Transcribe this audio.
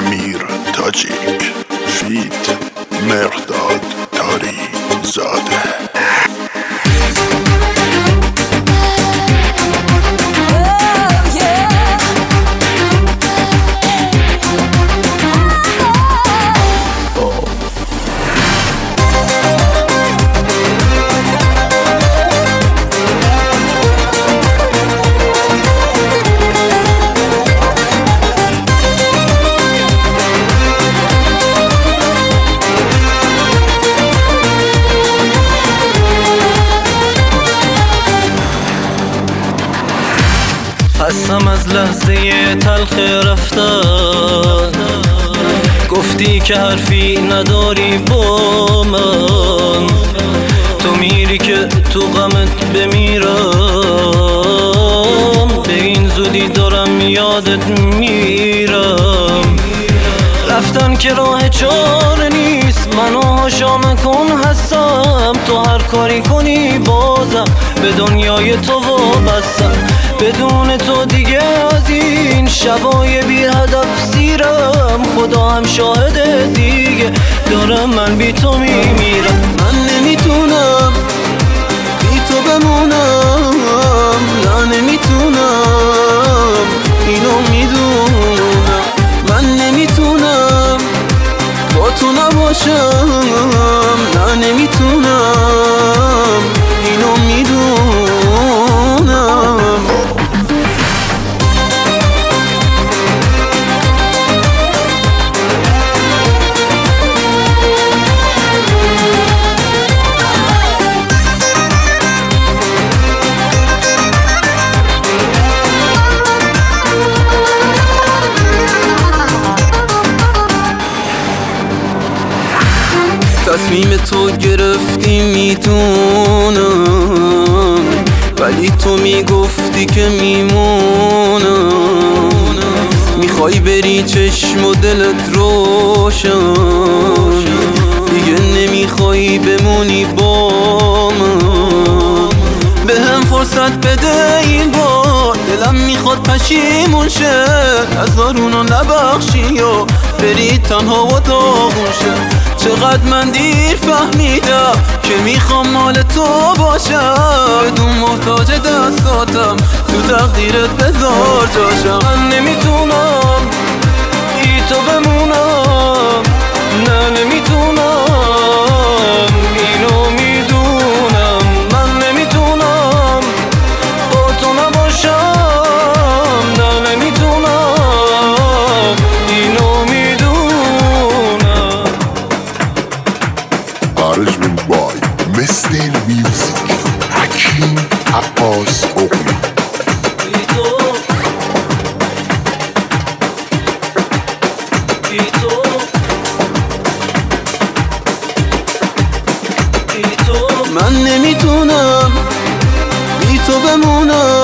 امیر تاجیک فیت مرداد تاری زاده. خستم از لحظه تلخ رفتن، گفتی که حرفی نداری با من، تو میری که تو غمت بمیرم، به این زودی دارم یادت میرم. رفتن که راه چاره نیست، منو هاشا مکن هستم، تو هر کاری کنی بازم به دنیای تو وابستم. بدون تو دیگه از این شبای بی هدف سیرم، خدا هم شاهده دیگه دارم من بی تو میمیرم. من نمیتونم بی تو بمونم، نه نمیتونم اینو میدونم. من نمیتونم با تو نباشم، نه نمیتونم اینو میدونم. تصمیم تو گرفتی میتونم، ولی تو میگفتی که میمونم. میخوای بری چشم و دلت روشن، دیگه نمیخوای بمونی با من. به هم فرصت بده این بار، دلم میخواد پشیمون شه، هزارونو نبخشی و بری تنها و داغون شه. چقدر من دیر فهمیدم که میخوام مال تو باشم، بدون محتاج دستاتم تو تقدیرت بذار جاشم. من نمیتونم بی تو بمونم، نه نمیتونم اینو میدونم. من نمیتونم با تو نباشم، نه نمیتونم اینو میدونم. Arrangement by Mr. Music حکیم عباس اغلی. من نمیتونم بی تو بمونم،